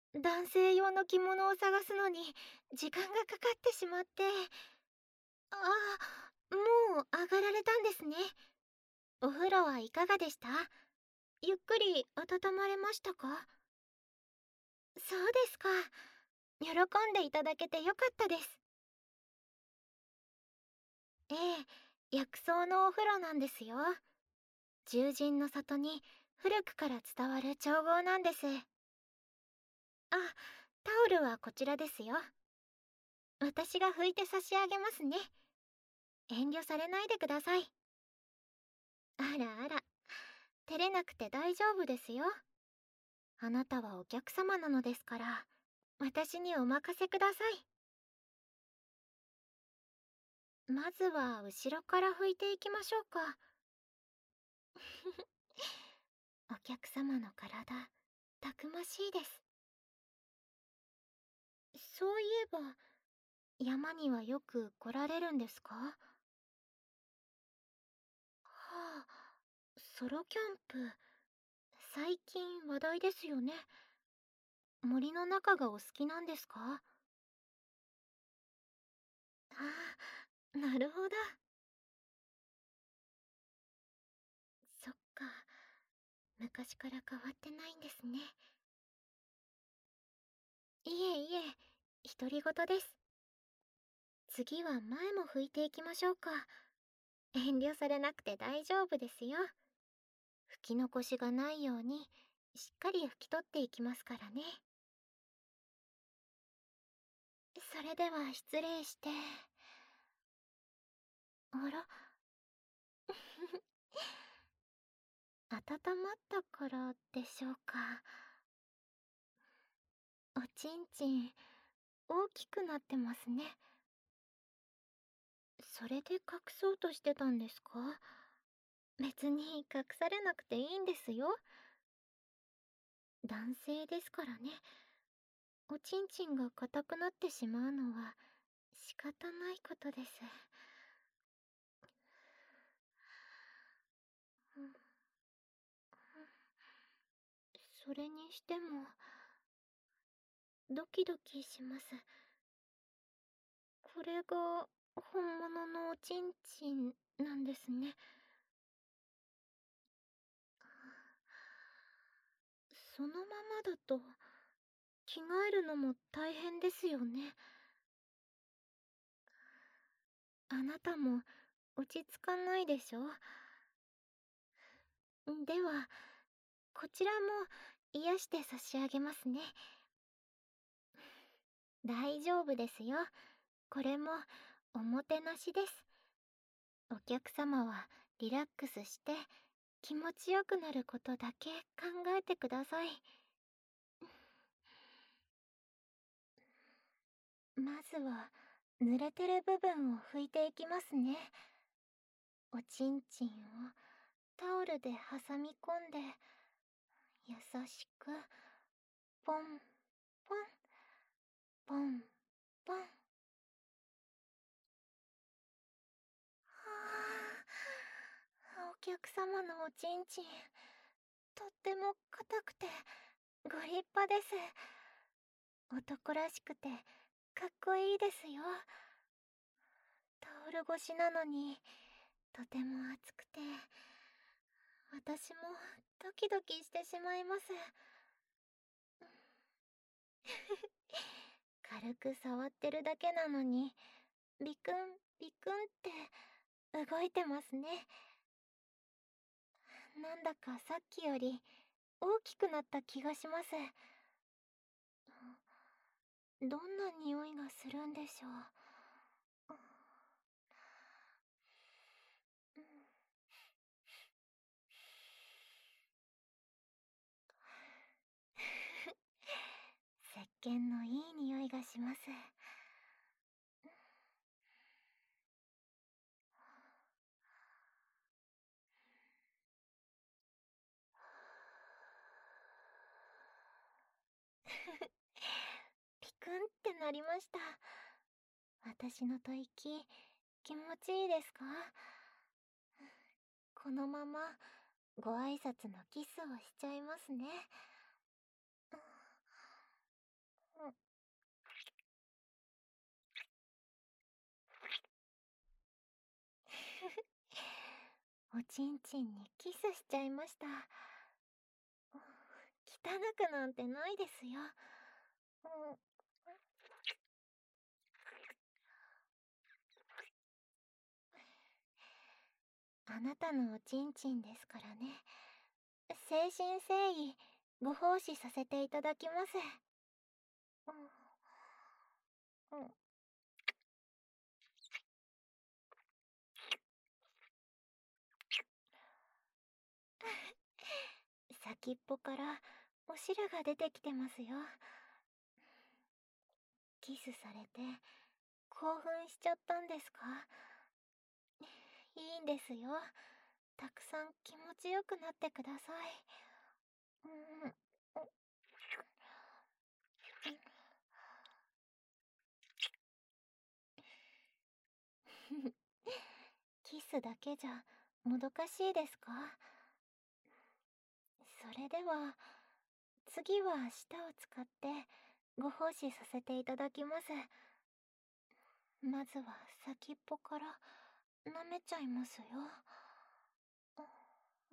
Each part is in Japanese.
男性用の着物を探すのに時間がかかってしまって。ああ、もう上がられたんですね。お風呂はいかがでした？ゆっくり温まれましたか？そうですか。喜んでいただけてよかったです。ええ、薬草のお風呂なんですよ。獣人の里に古くから伝わる調合なんです。あ、タオルはこちらですよ。私が拭いて差し上げますね。遠慮されないでください。あらあら、照れなくて大丈夫ですよ。あなたはお客様なのですから、私にお任せください。まずは後ろから拭いていきましょうか。お客様の体、たくましいです。そういえば、山にはよく来られるんですか？はあ、ソロキャンプ、最近話題ですよね。森の中がお好きなんですか？ああ、なるほど。そっか、昔から変わってないんですね。いえいえ、独り言です。次は前も拭いていきましょうか。遠慮されなくて大丈夫ですよ。拭き残しがないように、しっかり拭き取っていきますからね。それでは失礼して。あら、温まったからでしょうか。おちんちん、大きくなってますね。それで隠そうとしてたんですか？別に隠されなくていいんですよ。男性ですからね。おちんちんが硬くなってしまうのは仕方ないことです。うん、それにしてもドキドキします。これが本物のおちんちんなんですね。そのままだと着替えるのも大変ですよね。あなたも落ち着かないでしょ？では、こちらも癒して差し上げますね。大丈夫ですよ。これもおもてなしです。お客様はリラックスして気持ちよくなることだけ考えてください。まずは濡れてる部分を拭いていきますね。おちんちんをタオルで挟み込んで優しくポンポンポンポン。はあ、お客様のおちんちん、とっても硬くてご立派です。男らしくてかっこいいですよ。タオル越しなのにとても熱くて、私もドキドキしてしまいます。軽く触ってるだけなのにビクンビクンって動いてますね。なんだかさっきより大きくなった気がします。どんな匂いがするんでしょう。石鹸のいい匂いがします。ピクンってなりました。私の吐息、気持ちいいですか？このままご挨拶のキスをしちゃいますね。 おちんちんにキスしちゃいました。汚くなんてないですよ。あなたのおちんちんですからね。誠心誠意ご奉仕させていただきます。先っぽからお汁が出てきてますよ。キスされて興奮しちゃったんですか？いいんですよ。たくさん気持ちよくなってください。うん。キスだけじゃもどかしいですか？それでは次は舌を使ってご奉仕させていただきます。まずは先っぽから舐めちゃいますよ。うん。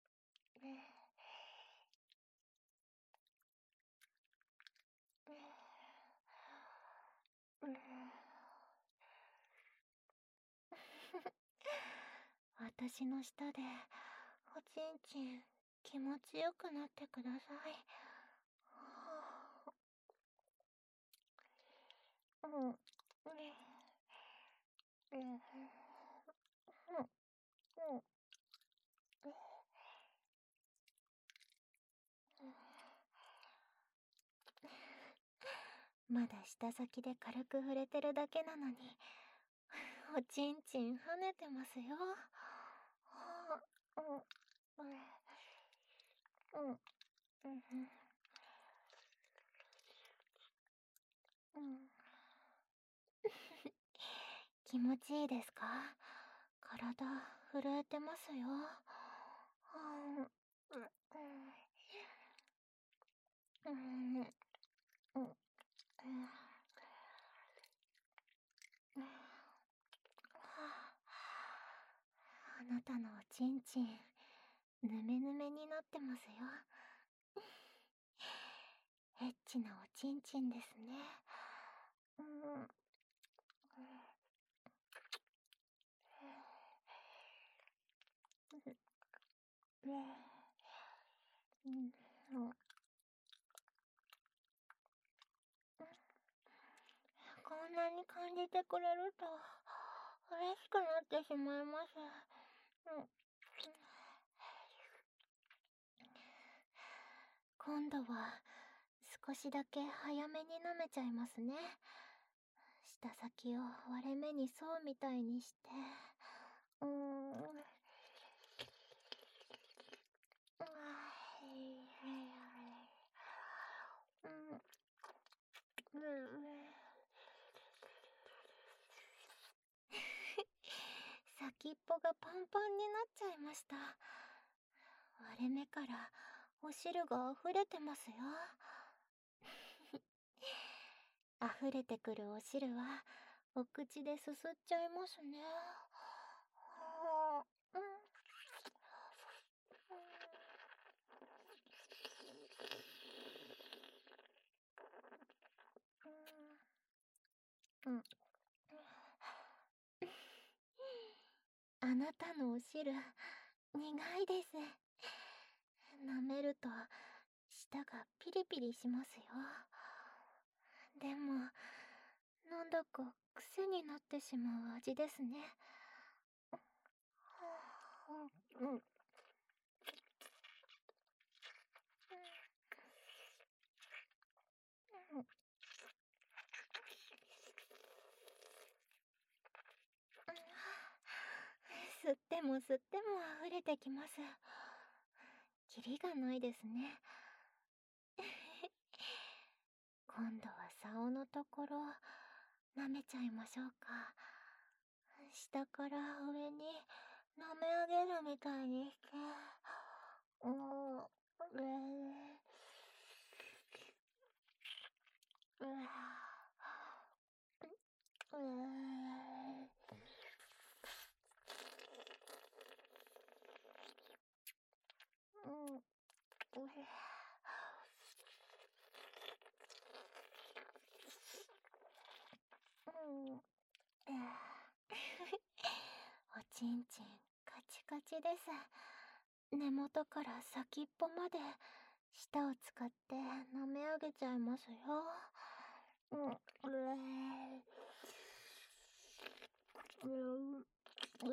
私の舌でおちんちん気持ちよくなってください。うん。うん。まだ舌先で軽く触れてるだけなのに、おちんちん跳ねてますよ。うん。うん。うん。うん。気持ちいいですか？体震えてますよ。うん。うん。うん。あなたのおちんちんぬめぬめになってますよ。エッチなおちんちんですね。うん。うん。こんなに感じてくれると嬉しくなってしまいます。うん。今度は少しだけ早めに舐めちゃいますね。舌先を割れ目に沿うみたいにして。うーん。うん。先っぽがパンパンになっちゃいました。割れ目からお汁が溢れてますよ。溢れてくるお汁はお口ですすっちゃいますね。うん。うん。あなたのお汁苦いです。舐めると舌がピリピリしますよ。でもなんだか癖になってしまう味ですね。うん。吸っても吸っても溢れてきます。キリがないですね。今度は竿のところ舐めちゃいましょうか。下から上に舐め上げるみたいにして。うん。うちんちんカチカチです。根元から先っぽまで舌を使って舐め上げちゃいますよ。うん、ううう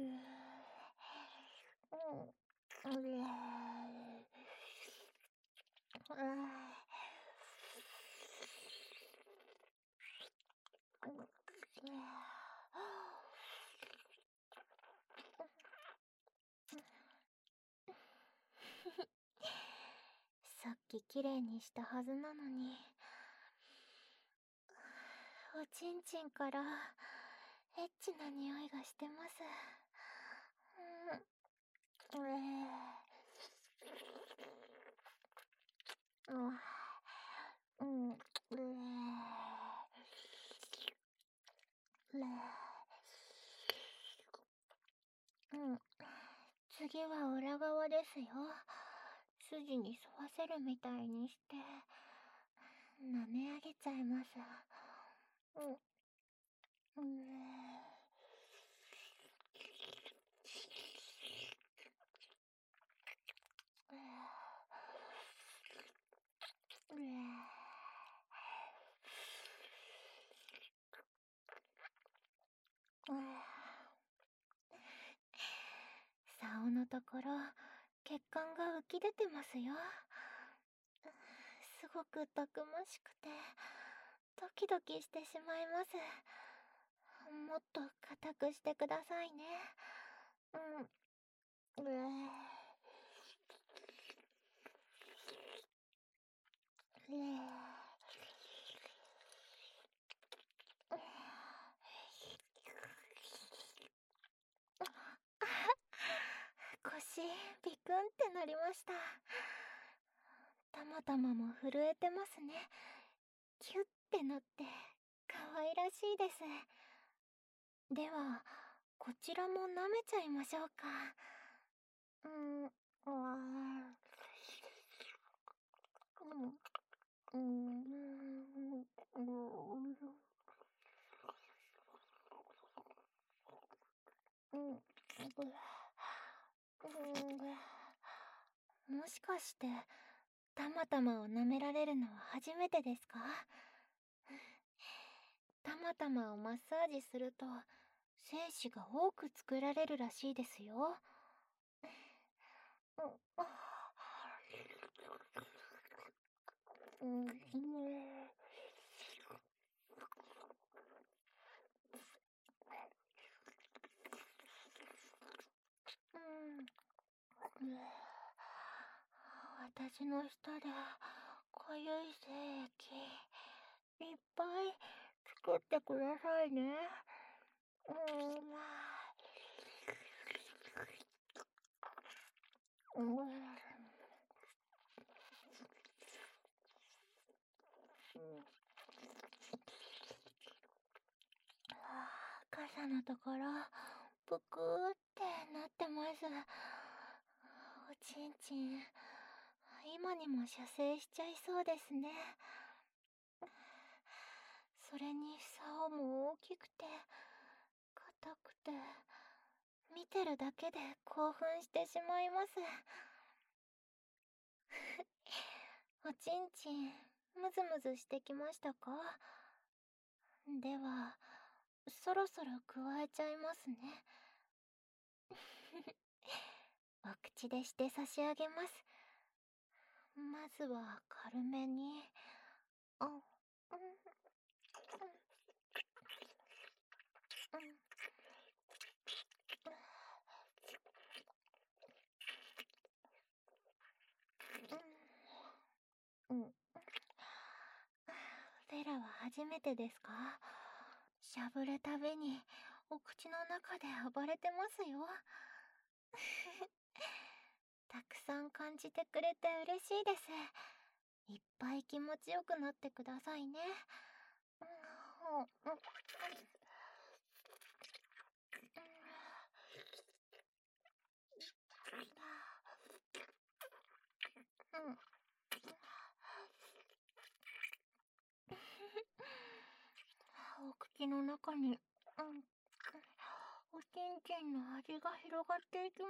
さっききれいにしたはずなのに、おちんちんからエッチな匂いがしてます。うん、うん、次は裏側ですよ。筋に沿わせるみたいにして舐め上げちゃいます。うん、竿のところ血管が浮き出てますよ。すごくたくましくてドキドキしてしまいます。もっと硬くしてくださいね。うん。腰ビクンってなりました。たまたまも震えてますね。キュッてなって可愛らしいです。ではこちらも舐めちゃいましょうか。もしかしてたまたまを舐められるのは初めてですか？たまたまをマッサージすると精子が多く作られるらしいですよ。私の舌でかゆい精液いっぱい作ってくださいね。傘のところぷくーってなってます。おちんちん今にも射精しちゃいそうですね。それに竿も大きくて硬くて見てるだけで興奮してしまいます。おちんちんムズムズしてきましたか？ではそろそろ加えちゃいますね。お口でして差し上げます。まずは軽めに。あ、うん、うん、うん、うん。フェラは初めてですか？しゃぶるたびにお口の中で暴れてますよ。たくさん感じてくれて嬉しいです。いっぱい気持ちよくなってくださいね。うん。お口の中に、おちんちんの味が広がっていきます。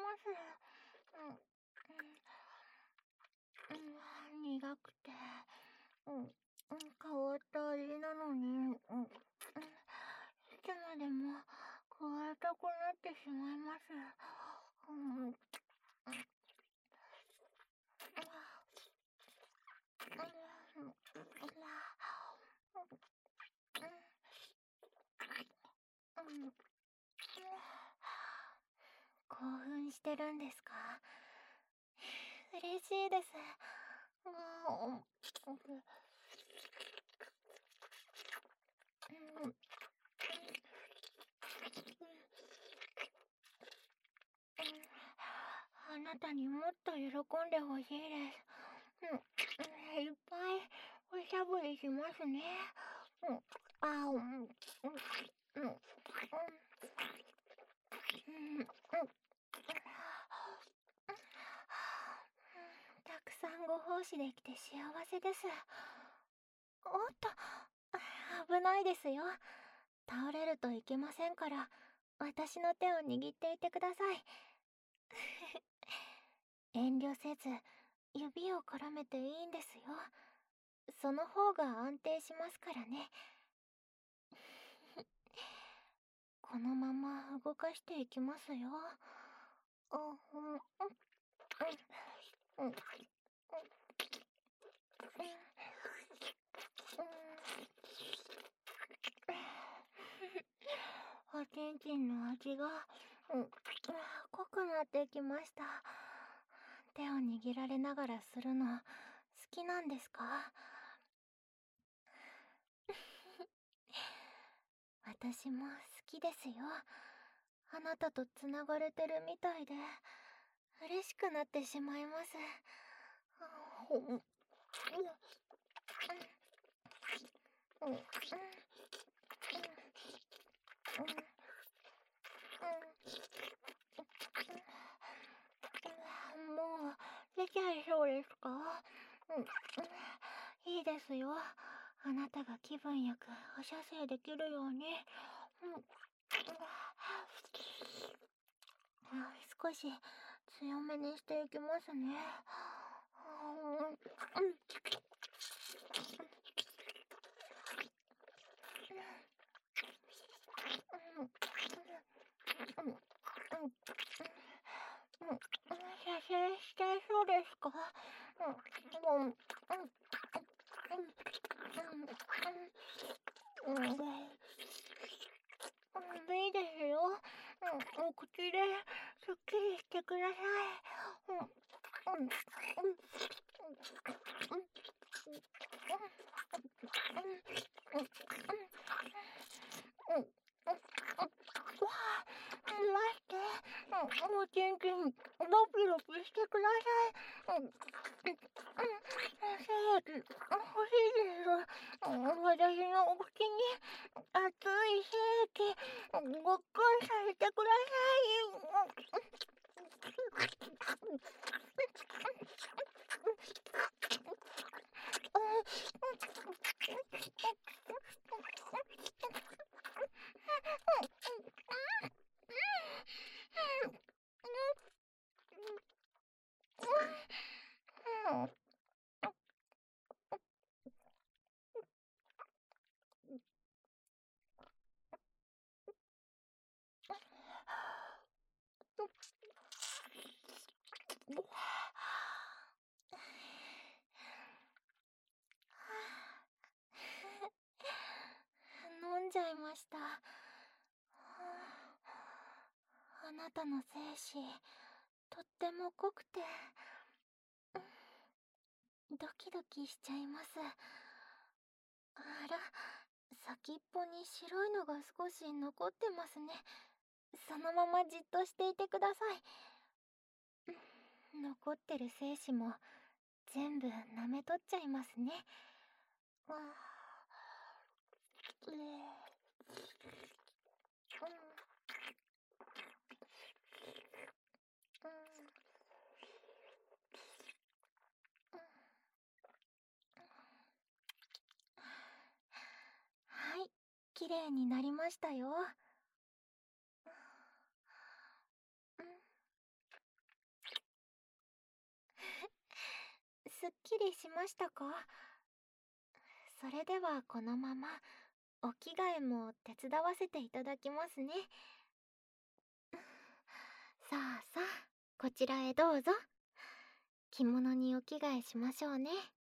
苦くて、変わった味なのに、いつまでも加えたくなってしまいます。うん、興奮してるんですか？嬉しいです。もうんあなたにもっと喜んでほしいです。いっぱいおしゃぶりしますね。たくさんご奉仕できて幸せです。おっと、危ないですよ。倒れるといけませんから、私の手を握っていてください。遠慮せず、指を絡めていいんですよ。その方が安定しますからね。このまま動かしていきますよ。おちんちんの味が、濃くなってきました。手を握られながらするの好きなんですか？私も好きですよ。あなたとつながれてるみたいで嬉しくなってしまいます。もう出ちゃいそうですか？いいですよ。あなたが気分よくお射精できるように。少し強めにしていきますね。射精しちゃいそうですか？いいですよ。お口ですっきりしてください。わあ、待って、もうちんちん、ロピロピしてください。精液、欲しいです。私のお口に熱い精液、ごっくんさせてください。飲んじゃいました。あなたの精子、とっても濃くて、ドキドキしちゃいます。あら、先っぽに白いのが少し残ってますね。そのままじっとしていてください。残ってる精子も全部舐め取っちゃいますね。はい、綺麗になりましたよ。 すっきりしましたか？それではこのままお着替えも手伝わせていただきますね。さあさあ、こちらへどうぞ。着物にお着替えしましょうね。